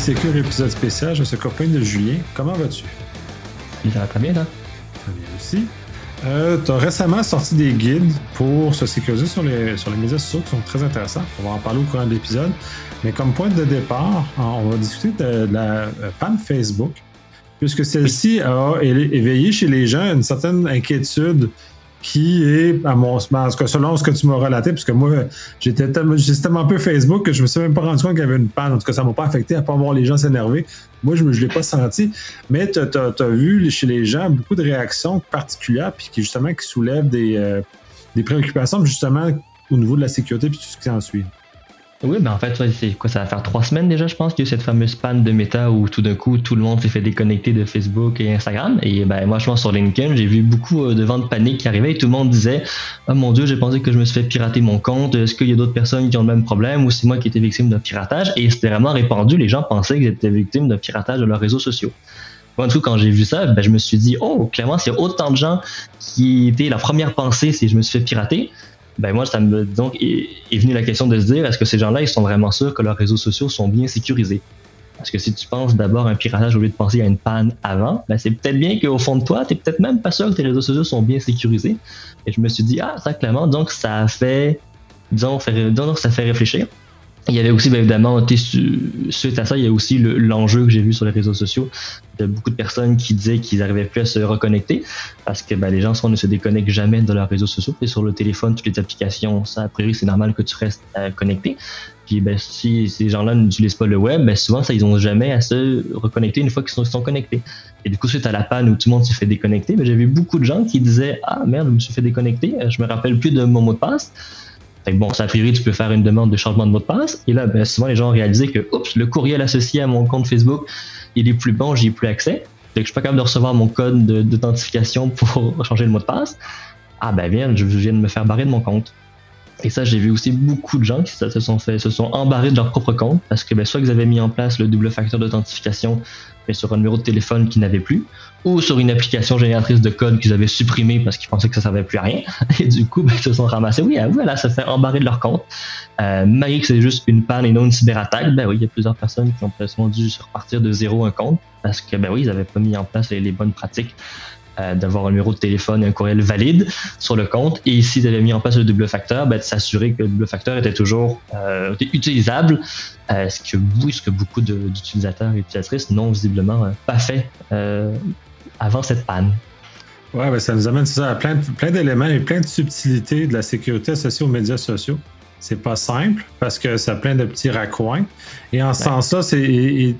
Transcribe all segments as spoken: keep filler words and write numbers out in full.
Sécure épisode spécial. Je suis copain de Julien. Comment vas-tu? Ça va très bien, là. Très bien aussi. Euh, tu as récemment sorti des guides pour se sécuriser sur les, sur les médias sociaux qui sont très intéressants. On va en parler au courant de l'épisode. Mais comme point de départ, on va discuter de, de la panne Facebook, puisque celle-ci a éveillé chez les gens une certaine inquiétude qui est, à mon en tout cas, selon ce que tu m'as relaté, puisque moi, j'étais tellement, j'étais tellement peu Facebook que je me suis même pas rendu compte qu'il y avait une panne. En tout cas, ça m'a pas affecté à pas voir les gens s'énerver. Moi, je ne l'ai pas senti. Mais tu as vu chez les gens beaucoup de réactions particulières puis qui, justement, qui soulèvent des, euh, des préoccupations, justement, au niveau de la sécurité puis tout ce qui s'en suit. Oui, ben en fait, ouais, c'est quoi, ça va faire trois semaines déjà, je pense, qu'il y a eu cette fameuse panne de Meta où tout d'un coup, tout le monde s'est fait déconnecter de Facebook et Instagram. Et ben moi, je pense sur LinkedIn, j'ai vu beaucoup de ventes paniques qui arrivaient et tout le monde disait « Oh mon Dieu, j'ai pensé que je me suis fait pirater mon compte. Est-ce qu'il y a d'autres personnes qui ont le même problème ou c'est moi qui étais victime d'un piratage? » Et c'était vraiment répandu. Les gens pensaient qu'ils étaient victimes d'un piratage de leurs réseaux sociaux. En tout cas, quand j'ai vu ça, ben, je me suis dit « Oh, clairement, s'il y a autant de gens qui étaient la première pensée, c'est je me suis fait pirater. » Ben moi, ça me donc est, est venue la question de se dire, est-ce que ces gens-là, ils sont vraiment sûrs que leurs réseaux sociaux sont bien sécurisés? Parce que si tu penses d'abord à un piratage au lieu de penser à une panne avant, ben c'est peut-être bien qu'au fond de toi, tu n'es peut-être même pas sûr que tes réseaux sociaux sont bien sécurisés. Et je me suis dit, ah, ça clairement, donc ça a fait, disons, fait, donc ça fait réfléchir. Il y avait aussi, bien évidemment, suite à ça, il y a aussi le, l'enjeu que j'ai vu sur les réseaux sociaux de beaucoup de personnes qui disaient qu'ils n'arrivaient plus à se reconnecter parce que ben, les gens souvent ne se déconnectent jamais de leurs réseaux sociaux. Et sur le téléphone, toutes les applications, ça, a priori, c'est normal que tu restes euh, connecté. Puis ben, si ces gens-là n'utilisent pas le web, ben, souvent, ça, ils n'ont jamais à se reconnecter une fois qu'ils sont, sont connectés. Et du coup, suite à la panne où tout le monde s'est fait déconnecter, ben, j'ai vu beaucoup de gens qui disaient « Ah merde, je me suis fait déconnecter, je me rappelle plus de mon mot de passe. » Fait que bon, ça a priori, tu peux faire une demande de changement de mot de passe. Et là, ben, souvent, les gens ont réalisé que, oups, le courriel associé à mon compte Facebook, il est plus bon, j'y ai plus accès. Fait que je suis pas capable de recevoir mon code de, d'authentification pour changer le mot de passe. Ah ben bien, je viens de me faire barrer de mon compte. Et ça, j'ai vu aussi beaucoup de gens qui se sont fait, se sont embarrés de leur propre compte parce que ben, soit ils avaient mis en place le double facteur d'authentification mais sur un numéro de téléphone qu'ils n'avaient plus, ou sur une application génératrice de code qu'ils avaient supprimée parce qu'ils pensaient que ça servait plus à rien. Et du coup, ben, ils se sont ramassés. Oui, ah, voilà, ça se fait embarrer de leur compte. Euh, malgré que c'est juste une panne et non une cyberattaque, ben oui, il y a plusieurs personnes qui ont presque dû se repartir de zéro un compte parce que ben oui, ils n'avaient pas mis en place les, les bonnes pratiques. Euh, d'avoir un numéro de téléphone et un courriel valide sur le compte. Et s'ils avaient mis en place le double facteur, ben, de s'assurer que le double facteur était toujours euh, utilisable, euh, ce, que, oui, ce que beaucoup de, d'utilisateurs et utilisatrices n'ont visiblement euh, pas fait euh, avant cette panne. Ouais, ben ça nous amène ça, à plein, de, plein d'éléments et plein de subtilités de la sécurité associée aux médias sociaux. C'est pas simple parce que ça a plein de petits raccoins. Et en ce ouais. sens-là, c'est... Et, et,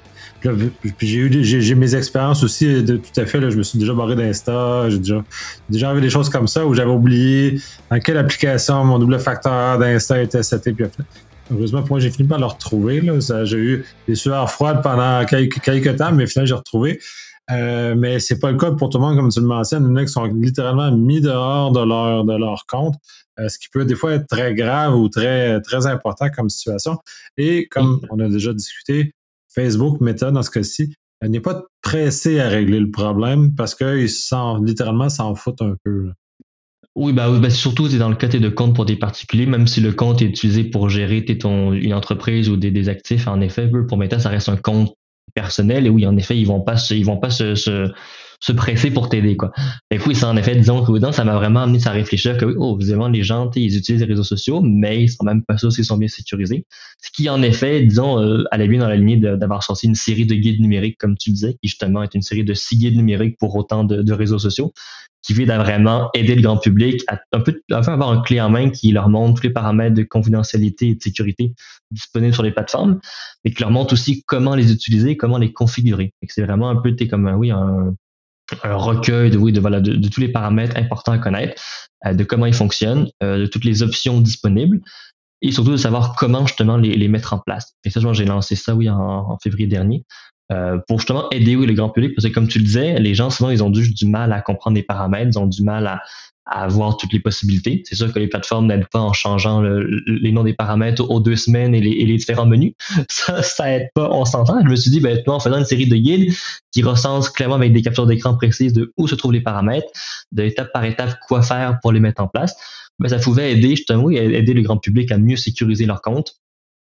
Puis j'ai eu j'ai, j'ai mes expériences aussi de tout à fait là, je me suis déjà barré d'Insta, j'ai déjà déjà arrivé des choses comme ça où j'avais oublié dans quelle application mon double facteur d'Insta était seté, puis heureusement pour moi j'ai fini par le retrouver là, ça, j'ai eu des sueurs froides pendant quelques, quelques temps mais finalement j'ai retrouvé. Euh, mais c'est pas le cas pour tout le monde comme tu le mentionnes, il y en a qui sont littéralement mis dehors de leur de leur compte, euh, ce qui peut des fois être très grave ou très très important comme situation. Et comme on a déjà discuté, Facebook, Meta, dans ce cas-ci, elle n'est pas pressée à régler le problème parce qu'ils s'en, littéralement s'en foutent un peu. Là. Oui, bah, bah surtout, c'est dans le cas de compte pour des particuliers, même si le compte est utilisé pour gérer ton, une entreprise ou des, des actifs, en effet, pour Meta, ça reste un compte personnel et oui, en effet, ils vont pas se, ils vont pas se, se, se presser pour t'aider, quoi. Et oui, ça, en effet, disons que oui, ça m'a vraiment amené à réfléchir que oui, oh, visiblement, les gens, ils utilisent les réseaux sociaux, mais ils sont même pas sûrs s'ils sont bien sécurisés. Ce qui, en effet, disons, euh, allait bien dans la lignée de, d'avoir sorti une série de guides numériques, comme tu disais, qui justement est une série de six guides numériques pour autant de, de réseaux sociaux, qui vise à vraiment aider le grand public à un peu, à avoir un clé en main qui leur montre tous les paramètres de confidentialité et de sécurité disponibles sur les plateformes, mais qui leur montre aussi comment les utiliser, comment les configurer. Et que c'est vraiment un peu, t'es comme, oui, un, un recueil de, oui, de, voilà, de, de tous les paramètres importants à connaître, euh, de comment ils fonctionnent, euh, de toutes les options disponibles, et surtout de savoir comment justement les, les mettre en place. Et ça, j'ai lancé ça, oui, en, en février dernier, euh, pour justement aider, oui, le grand public, parce que comme tu le disais, les gens, souvent, ils ont du, du mal à comprendre les paramètres, ils ont du mal à, à voir toutes les possibilités. C'est sûr que les plateformes n'aident pas en changeant le, les noms des paramètres aux deux semaines et les, et les différents menus. Ça, ça aide pas, on s'entend. Je me suis dit, ben, toi, en faisant une série de guides qui recensent clairement avec des captures d'écran précises de où se trouvent les paramètres, de étape par étape, quoi faire pour les mettre en place, ben, ça pouvait aider, justement, oui, aider le grand public à mieux sécuriser leur compte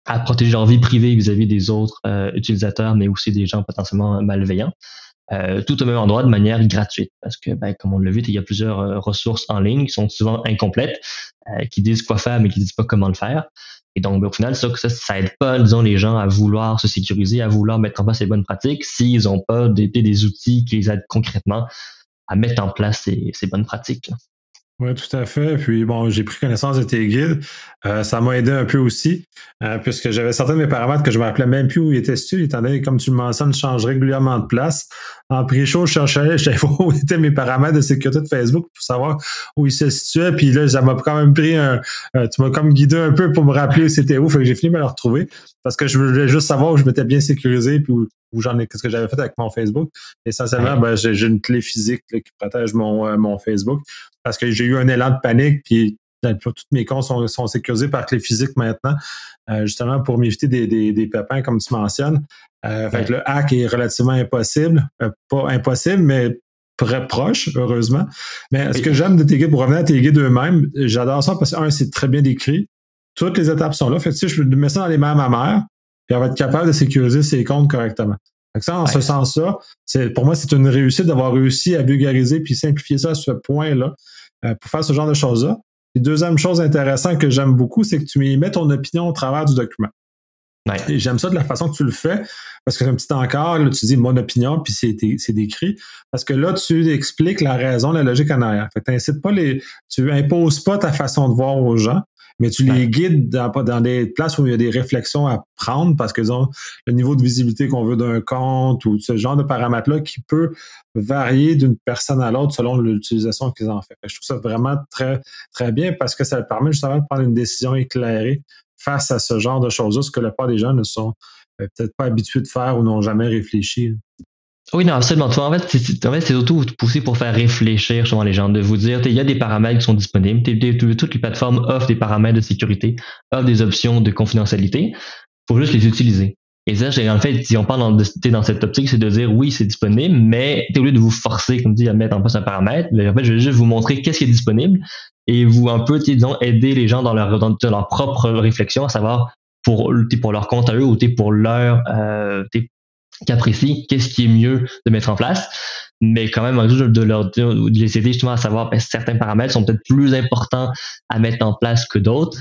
à protéger leur vie privée vis-à-vis des autres euh, utilisateurs, mais aussi des gens potentiellement malveillants. Euh, tout au même endroit de manière gratuite. Parce que, ben, comme on l'a vu, il y a plusieurs euh, ressources en ligne qui sont souvent incomplètes, euh, qui disent quoi faire, mais qui disent pas comment le faire. Et donc, ben, au final, ça, ça, ça aide pas, disons, les gens à vouloir se sécuriser, à vouloir mettre en place les bonnes pratiques s'ils ont pas des, des outils qui les aident concrètement à mettre en place ces, ces bonnes pratiques, là. Oui, tout à fait. Puis bon, j'ai pris connaissance de tes guides. Euh, ça m'a aidé un peu aussi, euh, puisque j'avais certains de mes paramètres que je ne me rappelais même plus où ils étaient situés, étant donné, comme tu le mentionnes, je change régulièrement de place. En pré-show, je cherchais, je savais pas où étaient mes paramètres de sécurité de Facebook pour savoir où ils se situaient. Puis là, ça m'a quand même pris un. Euh, tu m'as comme guidé un peu pour me rappeler où c'était où. Fait que j'ai fini par le retrouver. Parce que je voulais juste savoir où je m'étais bien sécurisé puis où, où j'en ai, qu'est-ce que j'avais fait avec mon Facebook. Essentiellement, ben, j'ai, j'ai une clé physique là, qui protège mon, euh, mon Facebook. Parce que j'ai eu un élan de panique, puis tous mes comptes sont, sont sécurisés par clé physique maintenant, euh, justement pour m'éviter des, des, des pépins, comme tu mentionnes. Euh, ouais. Fait que le hack est relativement impossible. Euh, pas impossible, mais très proche, heureusement. Mais oui. Ce que j'aime de tes guides, pour revenir à tes guides eux-mêmes, j'adore ça parce que, un, c'est très bien décrit. Toutes les étapes sont là. Fait que, tu sais, je mets ça dans les mains à ma mère, puis elle va être capable de sécuriser ses comptes correctement. Fait que ça, en ouais. ce sens-là, c'est, pour moi, c'est une réussite d'avoir réussi à vulgariser puis simplifier ça à ce point-là euh, pour faire ce genre de choses-là. Et deuxième chose intéressante que j'aime beaucoup, c'est que tu y mets ton opinion au travers du document. Ouais. Et j'aime ça de la façon que tu le fais, parce que c'est un petit encart, là, tu dis mon opinion, puis c'est, c'est décrit. Parce que là, tu expliques la raison, la logique en arrière. Fait que t'incites pas les. Tu imposes pas ta façon de voir aux gens, mais tu les guides dans, dans des places où il y a des réflexions à prendre parce que disons, le niveau de visibilité qu'on veut d'un compte ou ce genre de paramètres-là qui peut varier d'une personne à l'autre selon l'utilisation qu'ils en font. Je trouve ça vraiment très, très bien parce que ça permet justement de prendre une décision éclairée face à ce genre de choses-là, ce que la plupart des gens ne sont euh, peut-être pas habitués de faire ou n'ont jamais réfléchi. Oui, non, absolument. En fait, c'est, en fait, c'est surtout poussé pour faire réfléchir justement les gens, de vous dire, il y a des paramètres qui sont disponibles. Toutes les plateformes offrent des paramètres de sécurité, offrent des options de confidentialité. Il faut juste les utiliser. Et ça, en fait, si on parle dans, dans cette optique, c'est de dire oui, c'est disponible, mais au lieu de vous forcer, comme dit, à mettre en place un paramètre, en fait, je vais juste vous montrer qu'est-ce qui est disponible et vous un peu, disons, aider les gens dans leur, dans leur propre réflexion, à savoir pour, pour leur compte à eux ou pour leur euh, qu'apprécient, qu'est-ce qui est mieux de mettre en place, mais quand même de, leur, de les aider justement à savoir que certains paramètres sont peut-être plus importants à mettre en place que d'autres.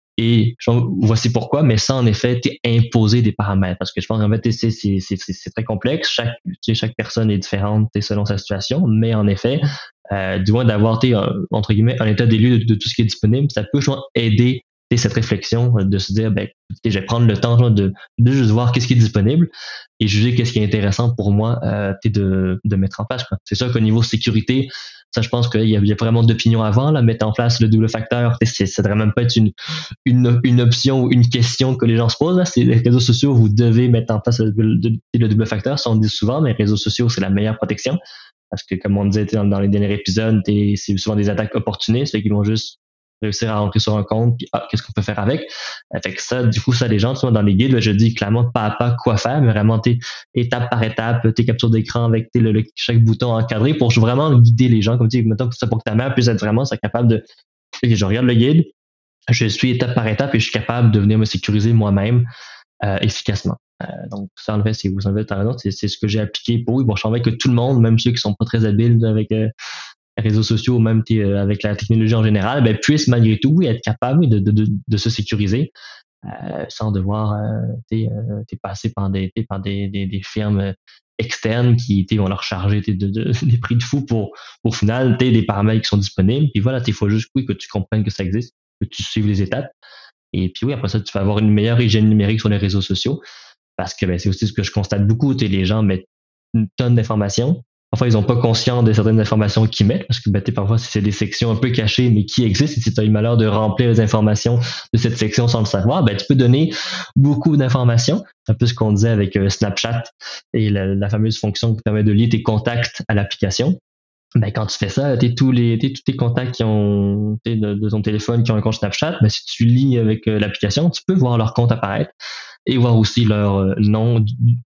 Et voici pourquoi, mais sans en effet imposer des paramètres, parce que je pense qu'en fait c'est, c'est, c'est, c'est très complexe, chaque, chaque personne est différente selon sa situation, mais en effet, euh, du moins d'avoir entre guillemets un état des lieux de, de tout ce qui est disponible, ça peut justement aider cette réflexion de se dire, ben, je vais prendre le temps genre, de, de juste voir qu'est-ce qui est disponible et juger qu'est-ce qui est intéressant pour moi euh, de, de mettre en place. Quoi. C'est sûr qu'au niveau sécurité, ça, je pense qu'il y a, il y a vraiment d'opinions avant, là, mettre en place le double facteur, c'est, ça devrait même pas être une, une, une option ou une question que les gens se posent. Là. C'est les réseaux sociaux, vous devez mettre en place le, le, le double facteur, ça on dit souvent, mais les réseaux sociaux, c'est la meilleure protection. Parce que, comme on disait dans, dans les derniers épisodes, c'est souvent des attaques opportunistes, fait qu'ils vont juste réussir à rentrer sur un compte, puis ah, qu'est-ce qu'on peut faire avec? Fait que ça, du coup, ça, les gens, tu vois, dans les guides, je dis clairement pas à pas quoi faire, mais vraiment, t'es étape par étape, tes captures d'écran avec le, le, chaque bouton encadré pour vraiment guider les gens, comme tu dis, mettons, ça pour que ta mère puisse être vraiment ça, capable de, je regarde le guide, je suis étape par étape et je suis capable de venir me sécuriser moi-même euh, efficacement. Euh, donc, ça, en fait, c'est, vous en avez raison, c'est, c'est ce que j'ai appliqué pour, oui, bon, je savais que tout le monde, même ceux qui sont pas très habiles avec, euh, réseaux sociaux, même euh, avec la technologie en général, ben, puissent malgré tout oui, être capables de, de, de, de se sécuriser euh, sans devoir euh, t'es, euh, t'es passer par des, t'es, par des, des, des firmes externes qui t'es, vont leur charger t'es, de, de, des prix de fou pour, pour au final t'es, des paramètres qui sont disponibles. Puis voilà, il faut juste oui, que tu comprennes que ça existe, que tu suives les étapes. Et puis oui, après ça, tu vas avoir une meilleure hygiène numérique sur les réseaux sociaux parce que ben, c'est aussi ce que je constate beaucoup. Les gens mettent une tonne d'informations. Parfois, ils n'ont pas conscience de certaines informations qu'ils mettent, parce que ben, parfois, c'est des sections un peu cachées, mais qui existent. Et si tu as eu le malheur de remplir les informations de cette section sans le savoir, ben, tu peux donner beaucoup d'informations. C'est un peu ce qu'on disait avec euh, Snapchat et la, la fameuse fonction qui permet de lier tes contacts à l'application. Ben, quand tu fais ça, t'es tous les, t'es tous tes contacts qui ont, t'es de, de ton téléphone qui ont un compte Snapchat, ben, si tu lis avec euh, l'application, tu peux voir leur compte apparaître et voir aussi leur euh, nom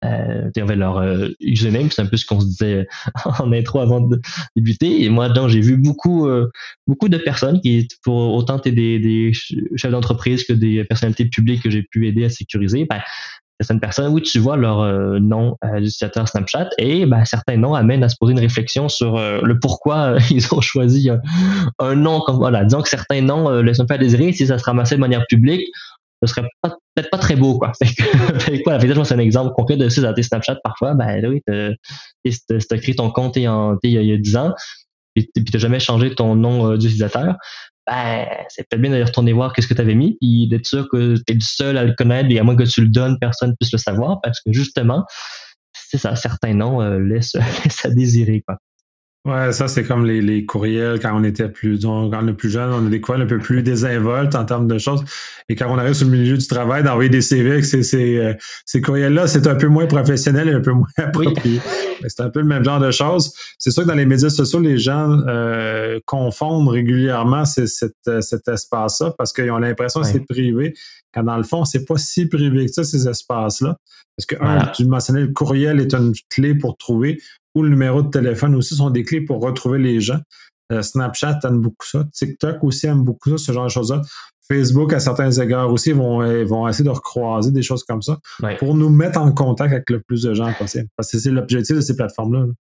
Euh, ils avaient leur euh, username, c'est un peu ce qu'on se disait en intro avant de débuter. Et moi, donc, j'ai vu beaucoup, euh, beaucoup de personnes qui, pour autant des, des chefs d'entreprise que des personnalités publiques que j'ai pu aider à sécuriser, ben, certaines personnes, oui, tu vois leur euh, nom euh, d'utilisateur Snapchat et ben, certains noms amènent à se poser une réflexion sur euh, le pourquoi euh, ils ont choisi un, un nom comme voilà. Disons que certains noms euh, laissent un peu à désirer si ça se ramassait de manière publique, ce serait pas, peut-être pas très beau quoi. Fait que, fait que voilà, fait que, c'est un exemple concret de ça dans tes Snapchat parfois, ben oui, t'as, t'as, t'as créé ton compte il y a, il y a dix ans et puis t'as jamais changé ton nom euh, d'utilisateur. Ben, c'est peut-être bien d'aller retourner voir qu'est-ce que tu avais mis, puis d'être sûr que tu es le seul à le connaître, et à moins que tu le donnes, personne ne puisse le savoir, parce que justement, c'est ça, certains noms euh, laissent, laissent à désirer, quoi. Ouais, ça, c'est comme les, les courriels quand on était plus, donc, quand on est plus jeune, on a des courriels un peu plus désinvoltes en termes de choses. Et quand on arrive sur le milieu du travail, d'envoyer des C V avec ces, ces, euh, ces courriels-là, c'est un peu moins professionnel et un peu moins approprié. Oui. C'est un peu le même genre de choses. C'est sûr que dans les médias sociaux, les gens euh, confondent régulièrement ces, cette, cet espace-là parce qu'ils ont l'impression que ouais. c'est privé, quand dans le fond, c'est pas si privé que ça, ces espaces-là. Parce que, voilà. un, tu mentionnais, le courriel est une clé pour trouver, ou le numéro de téléphone aussi sont des clés pour retrouver les gens. Euh, Snapchat aime beaucoup ça. TikTok aussi aime beaucoup ça, ce genre de choses-là. Facebook, à certains égards aussi, vont, vont essayer de recroiser des choses comme ça ouais. pour nous mettre en contact avec le plus de gens possible. Parce que c'est l'objectif de ces plateformes-là. Là.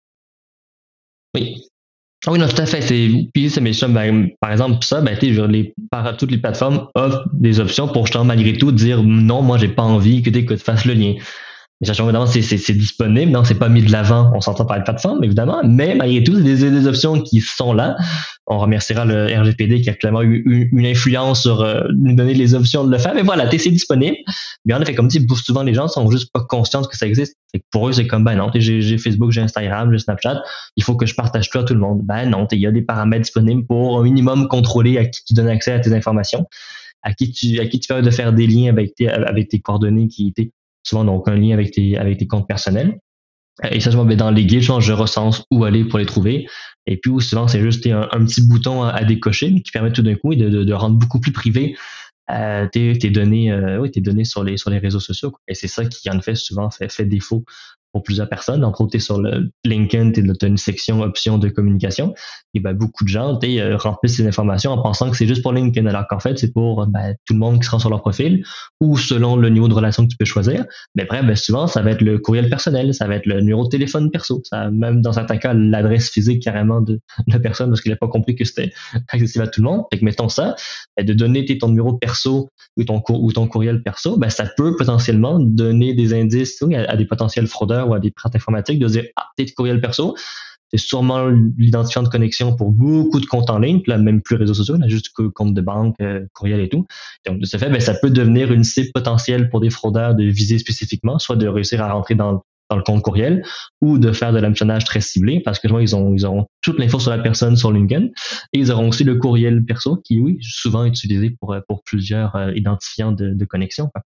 Oui. Ah oui, non, tout à fait. C'est, puis, c'est mes chums, ben, par exemple, ça, ben, tu sais, les, par, toutes les plateformes offrent des options pour justement, malgré tout, dire non, moi, j'ai pas envie que, que tu fasses le lien. Évidemment, c'est, c'est, c'est disponible, non, c'est pas mis de l'avant, on s'entend par les plateformes, évidemment, mais malgré tout, c'est des, des options qui sont là. On remerciera le R G P D qui a clairement eu une, une influence sur euh, nous donner les options de le faire, mais voilà, c'est disponible. Mais en effet, comme dit, souvent les gens sont juste pas conscients que ça existe. Et pour eux, c'est comme, ben non, j'ai, j'ai Facebook, j'ai Instagram, j'ai Snapchat, il faut que je partage tout à tout le monde. Ben non, il y a des paramètres disponibles pour un minimum contrôler à qui tu donnes accès à tes informations, à qui tu, à qui tu permets de faire des liens avec tes, avec tes coordonnées qui étaient souvent donc un lien avec tes avec tes comptes personnels. Et ça, souvent, dans les guides, je recense où aller pour les trouver. Et puis, souvent, c'est juste un, un petit bouton à, à décocher qui permet tout d'un coup de, de, de rendre beaucoup plus privé euh, tes, tes données, euh, oui, tes données sur les sur les réseaux sociaux. Quoi. Et c'est ça qui, en fait, souvent fait, fait défaut pour plusieurs personnes. Entre autres, t'es sur le LinkedIn, tu as une section options de communication. Et ben, beaucoup de gens euh, remplissent ces informations en pensant que c'est juste pour LinkedIn, alors qu'en fait, c'est pour ben, tout le monde qui sera sur leur profil ou selon le niveau de relation que tu peux choisir. Mais bref, ben, souvent, ça va être le courriel personnel, ça va être le numéro de téléphone perso, ça même dans certains cas, l'adresse physique carrément de la personne parce qu'il n'a pas compris que c'était accessible à tout le monde. Fait que mettons ça, ben, de donner ton numéro perso ou ton, ou ton courriel perso, ben, ça peut potentiellement donner des indices oui, à, à des potentiels fraudeurs ou à des pirates informatiques de dire ah, t'es courriel perso, c'est sûrement l'identifiant de connexion pour beaucoup de comptes en ligne, puis là, même plus réseaux sociaux, là, juste que compte de banque, euh, courriel et tout. Donc, de ce fait, ben, ça peut devenir une cible potentielle pour des fraudeurs de viser spécifiquement, soit de réussir à rentrer dans, dans le compte courriel ou de faire de l'hameçonnage très ciblé parce que ils ont, ils auront toute l'info sur la personne sur LinkedIn et ils auront aussi le courriel perso qui, oui, souvent utilisé pour, pour plusieurs euh, identifiants de, de connexion. Quoi.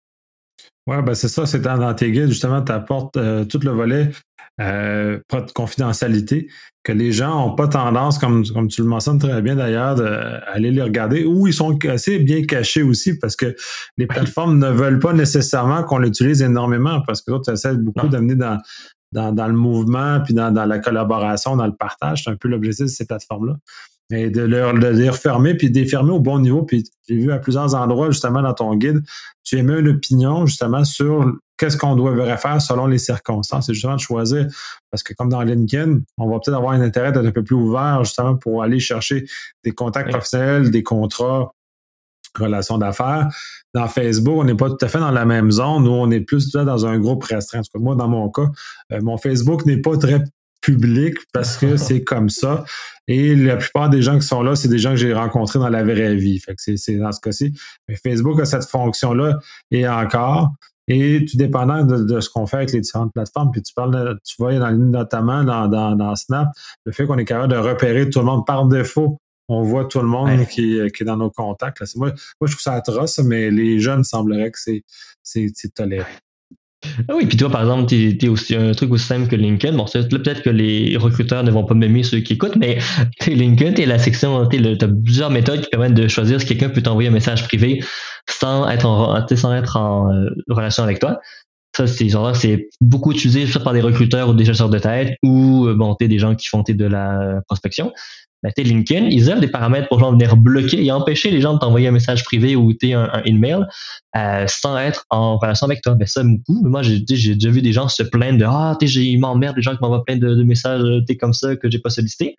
Oui, ben c'est ça, c'est dans, dans tes guides, justement, tu apportes euh, tout le volet euh, de confidentialité, que les gens n'ont pas tendance, comme, comme tu le mentionnes très bien d'ailleurs, d'aller les regarder, ou ils sont assez bien cachés aussi, parce que les plateformes ne veulent pas nécessairement qu'on l'utilise énormément, parce que l'autre essaie beaucoup d'amener dans, dans, dans le mouvement, puis dans, dans la collaboration, dans le partage. C'est un peu l'objectif de ces plateformes-là. Et de, leur, de les refermer, puis de les fermer au bon niveau. Puis j'ai vu à plusieurs endroits, justement, dans ton guide, tu émets une opinion, justement, sur qu'est-ce qu'on devrait faire selon les circonstances. C'est justement de choisir, parce que comme dans LinkedIn, on va peut-être avoir un intérêt d'être un peu plus ouvert, justement, pour aller chercher des contacts oui. professionnels, des contrats, relations d'affaires. Dans Facebook, on n'est pas tout à fait dans la même zone. Nous, on est plus dans un groupe restreint. En tout cas, moi, dans mon cas, euh, mon Facebook n'est pas très public parce que c'est comme ça. Et la plupart des gens qui sont là, c'est des gens que j'ai rencontrés dans la vraie vie. Fait que c'est, c'est dans ce cas-ci. Mais Facebook a cette fonction-là et encore. Et tout dépendant de, de ce qu'on fait avec les différentes plateformes. Puis tu parles, de, tu vois, dans, notamment dans, dans, dans Snap, le fait qu'on est capable de repérer tout le monde par défaut. On voit tout le monde ouais. qui, qui est dans nos contacts. Là. C'est moi, moi, je trouve ça atroce, mais les jeunes sembleraient que c'est, c'est, c'est toléré. Ah oui, puis toi, par exemple, t'es, t'es aussi un truc aussi simple que LinkedIn. Bon, c'est, là, peut-être que les recruteurs ne vont pas m'aimer ceux qui écoutent, mais LinkedIn, t'es la section, t'es le, t'as plusieurs méthodes qui permettent de choisir si quelqu'un peut t'envoyer un message privé sans être en, sans être en euh, relation avec toi. Ça, c'est genre, c'est beaucoup utilisé soit par des recruteurs ou des chasseurs de tête ou euh, bon, t'es des gens qui font t'es de la prospection. Ben, t'es LinkedIn, ils offrent des paramètres pour genre venir bloquer et empêcher les gens de t'envoyer un message privé ou t'es un, un email euh, sans être en relation avec toi. Ben ça, beaucoup. Moi, j'ai, j'ai déjà vu des gens se plaindre de ah, t'es, ils m'emmerdent, les gens qui m'envoient plein de, de messages t'es comme ça que j'ai pas sollicité.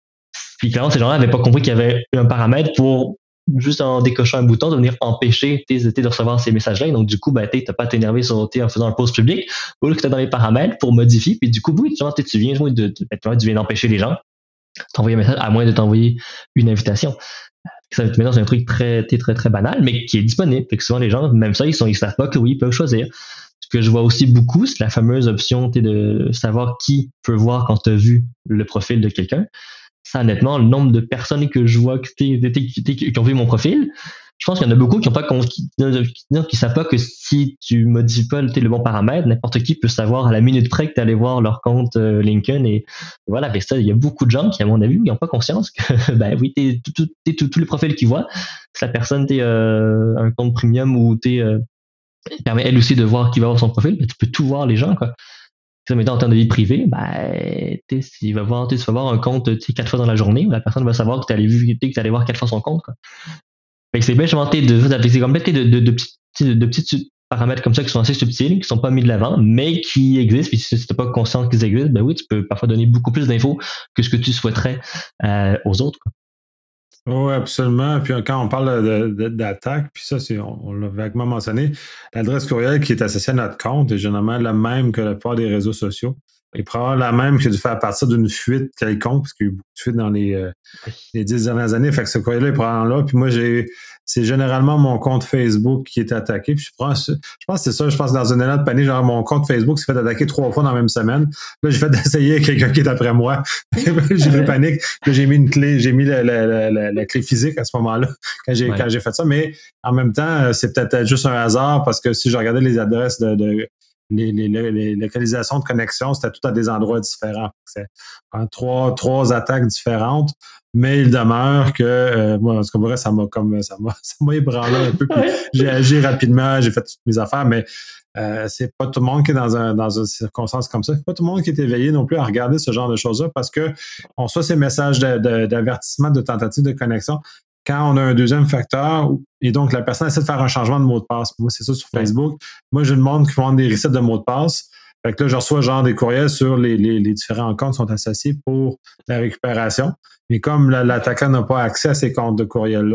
Puis clairement, ces gens-là n'avaient pas compris qu'il y avait un paramètre pour juste en décochant un bouton de venir empêcher tes, tes de recevoir ces messages-là. Et donc, du coup, ben, tu n'as pas à t'énerver sur, en faisant un post public ou que tu es dans les paramètres pour modifier. Puis du coup, oui, tu, vois, tu viens jouer de, de, ben, tu viens d'empêcher les gens de t'envoyer un message à moins de t'envoyer une invitation. Ça maintenant, c'est un truc très, très, très, très banal, mais qui est disponible. Fait que souvent, les gens, même ça, ils ne savent pas que oui, ils peuvent choisir. Ce que je vois aussi beaucoup, c'est la fameuse option de savoir qui peut voir quand tu as vu le profil de quelqu'un. Ça, honnêtement, le nombre de personnes que je vois qui, qui, qui ont vu mon profil, je pense qu'il y en a beaucoup qui ont pas qui, qui savent pas que si tu modifies pas le bon paramètre, n'importe qui peut savoir à la minute près que tu allais voir leur compte euh, LinkedIn et voilà. Mais ça, il y a beaucoup de gens qui, à mon avis, n'ont pas conscience que ben oui, t'es, t'es, t'es, t'es, tous les profils qu'ils voient, si la personne t'es euh, un compte premium ou t'es euh, permet elle aussi de voir qui va voir son profil, ben, tu peux tout voir les gens quoi. Ça, mettons en termes de vie privée, ben, il va voir, tu vas voir un compte quatre fois dans la journée, la personne va savoir que tu allais vu, que tu allais voir quatre fois son compte. Quoi. Fait que c'est bien justement de, c'est comme de, de, de, de, petits, de petits paramètres comme ça qui sont assez subtils, qui sont pas mis de l'avant, mais qui existent. Puis si tu n'es pas conscient qu'ils existent, ben oui, tu peux parfois donner beaucoup plus d'infos que ce que tu souhaiterais euh, aux autres. Quoi. Oui, absolument. Puis quand on parle de, de, d'attaque, puis ça, c'est, on, on l'a vaguement mentionné, l'adresse courriel qui est associée à notre compte est généralement la même que la plupart des réseaux sociaux. Et probablement la même qui a dû faire partir d'une fuite quelconque, parce qu'il y a eu beaucoup de fuites dans les, euh, les dix dernières années. Fait que ce courriel-là est probablement là. Puis moi, j'ai c'est généralement mon compte Facebook qui est attaqué. Puis je pense, je pense que c'est ça, je pense dans un élan de panique, genre mon compte Facebook s'est fait attaquer trois fois dans la même semaine. Là, j'ai fait d'essayer quelqu'un qui est après moi. J'ai pris panique. Là, j'ai mis une clé, j'ai mis la, la, la, la, la clé physique à ce moment-là quand j'ai, ouais. quand j'ai fait ça. Mais en même temps, c'est peut-être juste un hasard parce que si je regardais les adresses de, de Les, les, les localisations de connexion, c'était tout à des endroits différents. C'est trois, trois attaques différentes, mais il demeure que euh, moi, en tout cas, ça m'a comme ça m'a, ça m'a ébranlé un peu. Puis j'ai agi rapidement, j'ai fait toutes mes affaires, mais euh, c'est pas tout le monde qui est dans un dans une circonstance comme ça. C'est pas tout le monde qui est éveillé non plus à regarder ce genre de choses-là parce que on reçoit ces messages de, de, d'avertissement, de tentative de connexion. Quand on a un deuxième facteur, et donc la personne essaie de faire un changement de mot de passe. Moi, c'est ça sur Facebook. Ouais. Moi, j'ai le monde qui font des resets de mots de passe. Fait que là, je reçois genre des courriels sur les, les, les différents comptes qui sont associés pour la récupération. Mais comme la, l'attaquant n'a pas accès à ces comptes de courriels-là,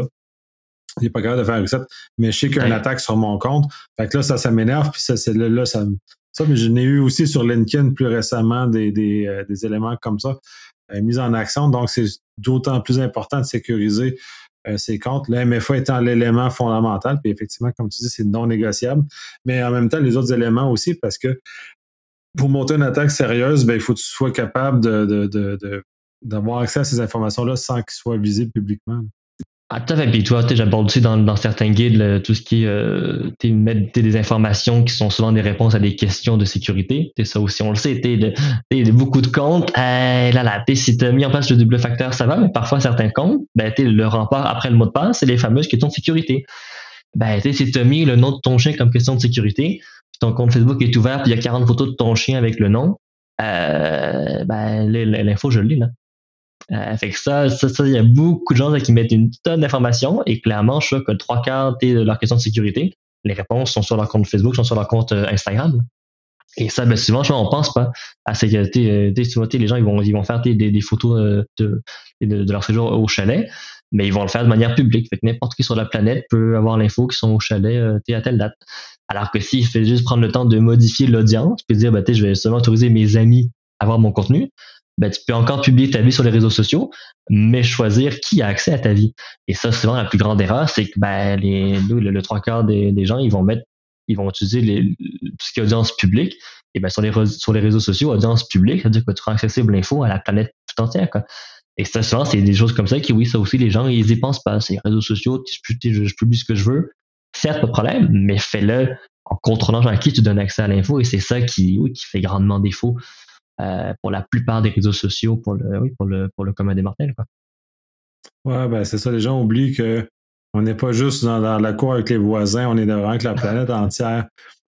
il n'est pas capable de faire un reset. Mais je sais qu'il y a une ouais. attaque sur mon compte. Fait que là, ça, ça m'énerve. Puis ça, c'est là, là ça, ça, mais je n'ai eu aussi sur LinkedIn plus récemment des, des, euh, des éléments comme ça euh, mis en action. Donc, c'est d'autant plus important de sécuriser Euh, ces comptes, le M F A étant l'élément fondamental, puis effectivement, comme tu dis, c'est non négociable, mais en même temps, les autres éléments aussi, parce que pour monter une attaque sérieuse, ben, il faut que tu sois capable de, de, de, de, d'avoir accès à ces informations-là sans qu'ils soient visibles publiquement. Ah, tout à fait. Puis toi, j'aborde aussi dans, dans certains guides là, tout ce qui est euh, mettre des informations qui sont souvent des réponses à des questions de sécurité. T'es ça aussi, on le sait. T'es de, t'es de beaucoup de comptes. Euh, là, là, t'es, si tu as mis en place le double facteur, ça va, mais parfois certains comptes, ben, t'es le rempart après le mot de passe, c'est les fameuses questions de sécurité. Ben, t'es, si tu as mis le nom de ton chien comme question de sécurité, puis ton compte Facebook est ouvert, puis il y a quarante photos de ton chien avec le nom, euh, ben, l'info, je le lis, là. Euh, fait que ça, ça, ça, il y a beaucoup de gens là, qui mettent une tonne d'informations et clairement, je sais que trois quarts de leurs questions de sécurité, les réponses sont sur leur compte Facebook, sont sur leur compte euh, Instagram. Et ça, ben, souvent, je vois, on pense pas à la sécurité. Euh, les gens, ils vont, ils vont faire des, des photos euh, de, de, de leur séjour au chalet, mais ils vont le faire de manière publique. Fait que n'importe qui sur la planète peut avoir l'info qu'ils sont au chalet euh, à telle date. Alors que s'il fait juste prendre le temps de modifier l'audience, puis dire, ben, je vais seulement autoriser mes amis à voir mon contenu, ben, tu peux encore publier ta vie sur les réseaux sociaux, mais choisir qui a accès à ta vie. Et ça, souvent, la plus grande erreur, c'est que ben, les, nous, le, le trois quarts des, des gens, ils vont mettre, ils vont utiliser les, tout ce qui est audience publique. Et ben, sur les, sur les réseaux sociaux, audience publique, ça veut dire que tu rends accessible l'info à la planète tout entière, quoi. Et ça, souvent, c'est des choses comme ça qui, oui, ça aussi, les gens, ils y pensent pas. C'est les réseaux sociaux, je, je publie ce que je veux. Certes, pas de problème, mais fais-le en contrôlant à qui tu donnes accès à l'info. Et c'est ça qui, oui, qui fait grandement défaut. Euh, pour la plupart des réseaux sociaux, pour le, oui, pour le, pour le commun des mortels, quoi. Ouais, ben c'est ça. Les gens oublient que on n'est pas juste dans, dans la cour avec les voisins, on est devant avec la planète entière.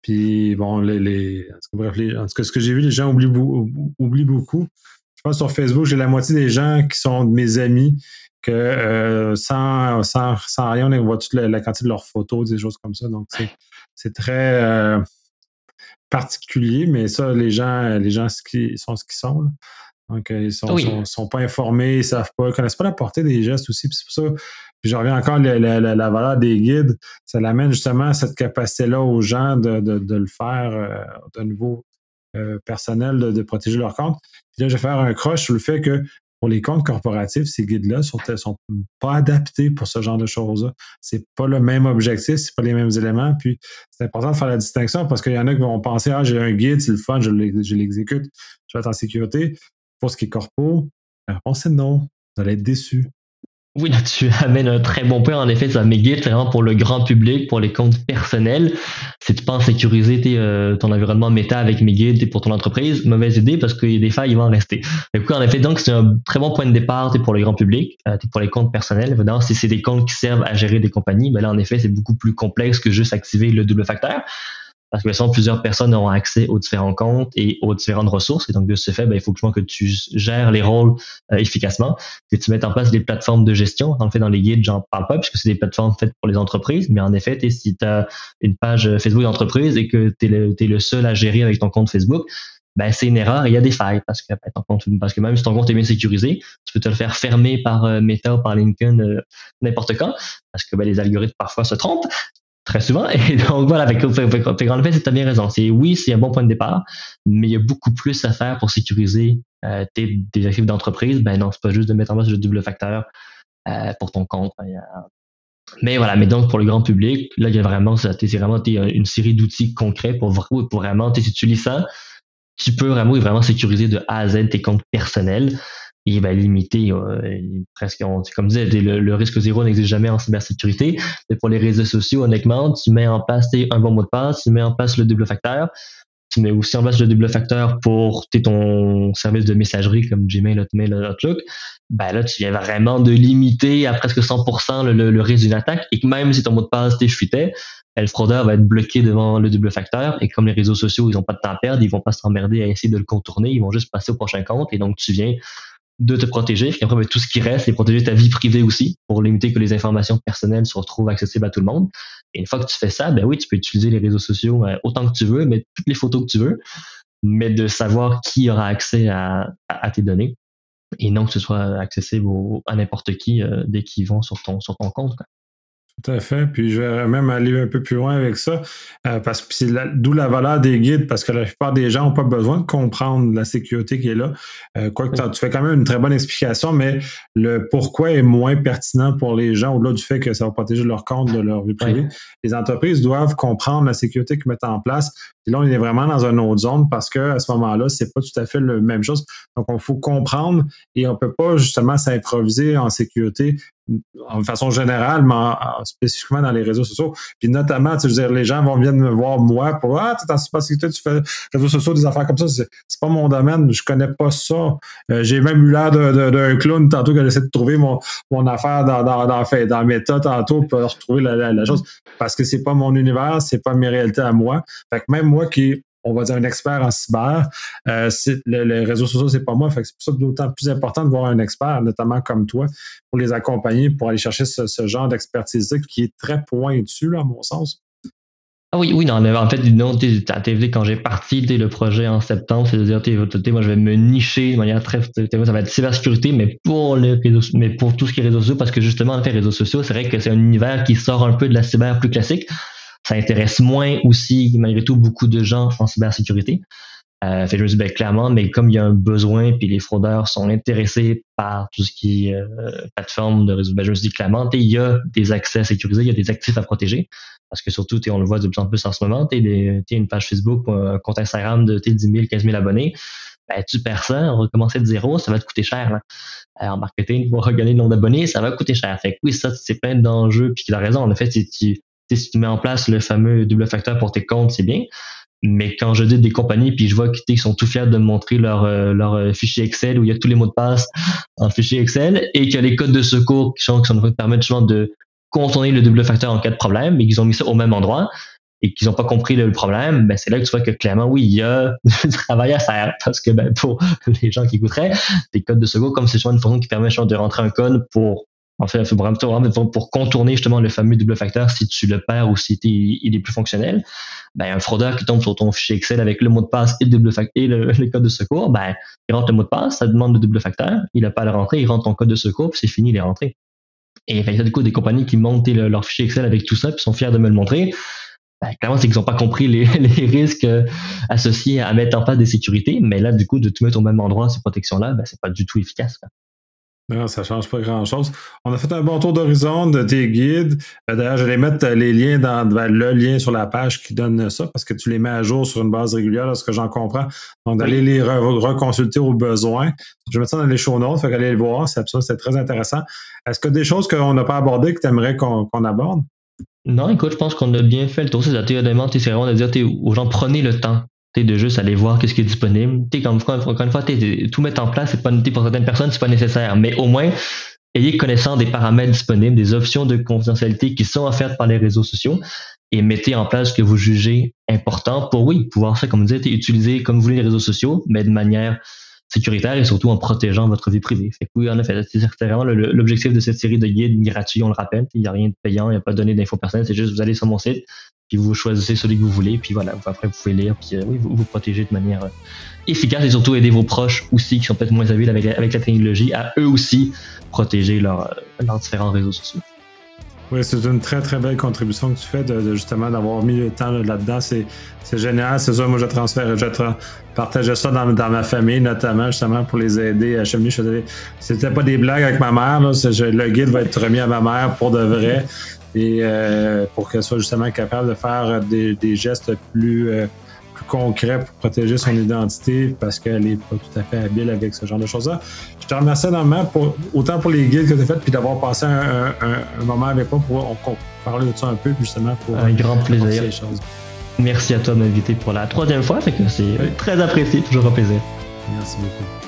Puis bon, les, les, en, tout cas, bref, les, en tout cas, ce que j'ai vu, les gens oublient, oublient beaucoup. Je pense sur Facebook, j'ai la moitié des gens qui sont de mes amis que euh, sans, sans, sans rien, on voit toute la, la quantité de leurs photos, des choses comme ça. Donc, c'est, c'est très euh, particulier, mais ça, les gens, les gens qui sont ce qu'ils sont. Là. Donc, ils sont, oui. sont, sont pas informés, ils savent pas, ils connaissent pas la portée des gestes aussi. Puis c'est pour ça, puis je reviens encore, la, la, la, la valeur des guides, ça l'amène justement à cette capacité-là aux gens de, de, de le faire euh, de niveau euh, personnel, de, de protéger leur compte. Puis là, je vais faire un croche sur le fait que pour les comptes corporatifs, ces guides-là sont, sont pas adaptés pour ce genre de choses-là. C'est pas le même objectif, c'est pas les mêmes éléments. Puis c'est important de faire la distinction parce qu'il y en a qui vont penser, ah, j'ai un guide, c'est le fun, je l'exécute, je vais être en sécurité. Pour ce qui est corpo, la réponse est non. Vous allez être déçus. Oui, là, tu amènes un très bon point. En effet, ça mes guides, c'est vraiment pour le grand public, pour les comptes personnels. Si tu penses sécuriser tes, euh, ton environnement méta avec mes guides pour ton entreprise, mauvaise idée parce qu'il y a des failles, ils vont en rester. Du coup, en effet, donc, c'est un très bon point de départ pour le grand public, euh, pour les comptes personnels. Évidemment, si c'est des comptes qui servent à gérer des compagnies, ben là, en effet, c'est beaucoup plus complexe que juste activer le double facteur. Parce que sinon, plusieurs personnes auront accès aux différents comptes et aux différentes ressources. Et donc, de ce fait, ben, il faut que tu gères les rôles euh, efficacement, que tu mettes en place des plateformes de gestion. En fait, dans les guides, j'en parle pas puisque c'est des plateformes faites pour les entreprises. Mais en effet, si tu as une page Facebook d'entreprise et que tu es le, t'es le seul à gérer avec ton compte Facebook, ben, c'est une erreur et il y a des failles parce que, ben, ton compte, parce que même si ton compte est bien sécurisé, tu peux te le faire fermer par euh, Meta ou par LinkedIn euh, n'importe quand parce que ben, les algorithmes parfois se trompent. Très souvent. Et donc, voilà, avec, avec, avec, en effet, tu as bien raison. C'est, oui, c'est un bon point de départ, mais il y a beaucoup plus à faire pour sécuriser euh, tes, tes actifs d'entreprise. Ben non, c'est pas juste de mettre en place le double facteur euh, pour ton compte. Mais voilà, mais donc, pour le grand public, là, il y a vraiment, c'est vraiment une série d'outils concrets pour, pour vraiment, si tu lis ça, tu peux vraiment, vraiment sécuriser de A à Z tes comptes personnels. Il va limiter euh, presque, on, comme je disais, le, le risque zéro n'existe jamais en cybersécurité. Mais pour les réseaux sociaux, honnêtement, tu mets en place un bon mot de passe, tu mets en place le double facteur, tu mets aussi en place le double facteur pour ton service de messagerie comme Gmail, Hotmail, Outlook. Ben là, tu viens vraiment de limiter à presque cent pour cent le, le, le risque d'une attaque et que même si ton mot de passe t'effuitait, le fraudeur va être bloqué devant le double facteur et comme les réseaux sociaux, ils n'ont pas de temps à perdre, ils vont pas s'emmerder à essayer de le contourner, ils vont juste passer au prochain compte et donc tu viens de te protéger. Et après, ben, tout ce qui reste, c'est protéger ta vie privée aussi pour limiter que les informations personnelles se retrouvent accessibles à tout le monde. Et une fois que tu fais ça, ben oui, tu peux utiliser les réseaux sociaux euh, autant que tu veux, mettre toutes les photos que tu veux, mais de savoir qui aura accès à, à, à tes données et non que ce soit accessible au, à n'importe qui euh, dès qu'ils vont sur ton, sur ton compte, quoi. Tout à fait. Puis je vais même aller un peu plus loin avec ça, euh, parce que c'est la, d'où la valeur des guides, parce que la plupart des gens n'ont pas besoin de comprendre la sécurité qui est là. Euh, quoique oui. Tu fais quand même une très bonne explication, mais le pourquoi est moins pertinent pour les gens, au-delà du fait que ça va protéger leur compte de leur vie privée. Oui. Les entreprises doivent comprendre la sécurité qu'ils mettent en place. Et là, on est vraiment dans une autre zone parce qu'à ce moment-là, c'est pas tout à fait la même chose. Donc, il faut comprendre et on peut pas justement s'improviser en sécurité en façon générale, mais en, en, spécifiquement dans les réseaux sociaux. Puis notamment, tu veux dire, les gens vont venir me voir moi pour ah, tu es en cybersécurité, tu fais réseaux sociaux, des affaires comme ça. C'est, c'est pas mon domaine, je connais pas ça. Euh, j'ai même eu l'air de, de, d'un clown tantôt que j'essaie de trouver mon, mon affaire dans, dans, dans, dans, dans Meta tantôt pour retrouver la, la, la chose. Parce que c'est pas mon univers, c'est pas mes réalités à moi. Fait que même moi qui on va dire un expert en cyber, euh, c'est, le, les réseaux sociaux, c'est pas moi. Fait que c'est pour ça que c'est d'autant plus important de voir un expert, notamment comme toi, pour les accompagner, pour aller chercher ce, ce genre d'expertise-là qui est très pointu, là, à mon sens. Ah oui, oui, non, en fait, non, quand j'ai parti le projet en septembre, c'est de dire, t'es, moi, je vais me nicher de manière très, ça va être cybersécurité, mais pour les réseaux, mais pour tout ce qui est réseaux sociaux, parce que justement, en fait, réseaux sociaux, c'est vrai que c'est un univers qui sort un peu de la cyber plus classique. Ça intéresse moins aussi, malgré tout, beaucoup de gens en cybersécurité. Euh, fait, je me dis, ben, clairement, mais comme il y a un besoin, puis les fraudeurs sont intéressés par tout ce qui est euh, plateforme de réseau, ben, je me dis clairement, il y a des accès à sécuriser, il y a des actifs à protéger. Parce que surtout, on le voit de plus en plus en ce moment, tu as une page Facebook, un compte Instagram de dix mille, quinze mille abonnés, ben, tu perds ça, on va commencer de zéro, ça va te coûter cher. Là. En marketing, pour regagner le nombre d'abonnés, ça va coûter cher. Fait que oui, ça, c'est plein d'enjeux, puis tu as raison, en effet, tu, tu si tu mets en place le fameux double facteur pour tes comptes, c'est bien. Mais quand je dis des compagnies, puis je vois qu'ils sont tout fiers de me montrer leur, euh, leur fichier Excel où il y a tous les mots de passe en fichier Excel et qu'il y a les codes de secours qui sont, qui sont permettent justement de contourner le double facteur en cas de problème et qu'ils ont mis ça au même endroit. et qu'ils n'ont pas compris le, le problème, ben c'est là que tu vois que clairement, oui, il y a du travail à faire parce que ben, pour les gens qui écouteraient, des codes de secours, comme c'est souvent une fonction qui permet de rentrer un code pour en fait, pour, pour contourner justement le fameux double facteur si tu le perds ou si il est plus fonctionnel, ben un fraudeur qui tombe sur ton fichier Excel avec le mot de passe et le double facteur et le, le code de secours, ben il rentre le mot de passe, ça demande le double facteur, il n'a pas à le rentrer, il rentre ton code de secours, puis c'est fini, il est rentré. Et il y a du coup des compagnies qui montent le, leur fichier Excel avec tout ça, puis sont fiers de me le montrer. Ben, clairement, c'est qu'ils n'ont pas compris les, les risques associés à mettre en place des sécurités, mais là, du coup, de tout mettre au même endroit, ces protections-là, ben, c'est pas du tout efficace. Quoi. Non, ça change pas grand-chose. On a fait un bon tour d'horizon de tes guides. D'ailleurs, je vais mettre les liens dans ben, le lien sur la page qui donne ça, parce que tu les mets à jour sur une base régulière, là, ce que j'en comprends. Donc, d'aller les re- reconsulter au besoin. Je vais mettre ça dans les show notes, fait qu'allez le voir, c'est absolument, c'est très intéressant. Est-ce que des choses qu'on n'a pas abordées que tu aimerais qu'on, qu'on aborde? Non, écoute, je pense qu'on a bien fait le tour. C'est vraiment, c'est vraiment de dire aux gens, prenez le temps. T'sais, de juste aller voir qu'est-ce qui est disponible. T'sais, comme, encore une fois, t'sais, tout mettre en place, c'est pas, pour certaines personnes, c'est pas nécessaire. Mais au moins, ayez connaissance des paramètres disponibles, des options de confidentialité qui sont offertes par les réseaux sociaux et mettez en place ce que vous jugez important pour, oui, pouvoir ça, comme vous dites, utiliser comme vous voulez les réseaux sociaux, mais de manière sécuritaire et surtout en protégeant votre vie privée. Fait que oui, en effet, c'est vraiment le, l'objectif de cette série de guides gratuits, on le rappelle. Il n'y a rien de payant, il n'y a pas de données d'infos personnelles, c'est juste vous allez sur mon site, puis vous choisissez celui que vous voulez, puis voilà, après vous pouvez lire, puis euh, oui, vous vous protégez de manière euh, efficace et surtout aider vos proches aussi qui sont peut-être moins habiles avec, avec la technologie à eux aussi protéger leur, leurs différents réseaux sociaux. Oui, c'est une très, très belle contribution que tu fais de, de justement d'avoir mis le temps là-dedans. C'est, c'est génial. C'est ça, moi, je transfère, je tra- partageais ça dans, dans ma famille, notamment, justement, pour les aider à cheminer. C'était pas des blagues avec ma mère. Là. C'est, je, le guide va être remis à ma mère pour de vrai et euh, pour qu'elle soit justement capable de faire des, des gestes plus, euh, plus concrets pour protéger son identité parce qu'elle n'est pas tout à fait habile avec ce genre de choses-là. Je te remercie énormément pour, autant pour les guides que tu as fait puis d'avoir passé un, un, un moment avec moi pour on, on parler de ça un peu justement pour un grand plaisir. Ces choses. Merci à toi de m'inviter pour la troisième fois, fait que c'est oui. Très apprécié, toujours un plaisir. Merci beaucoup.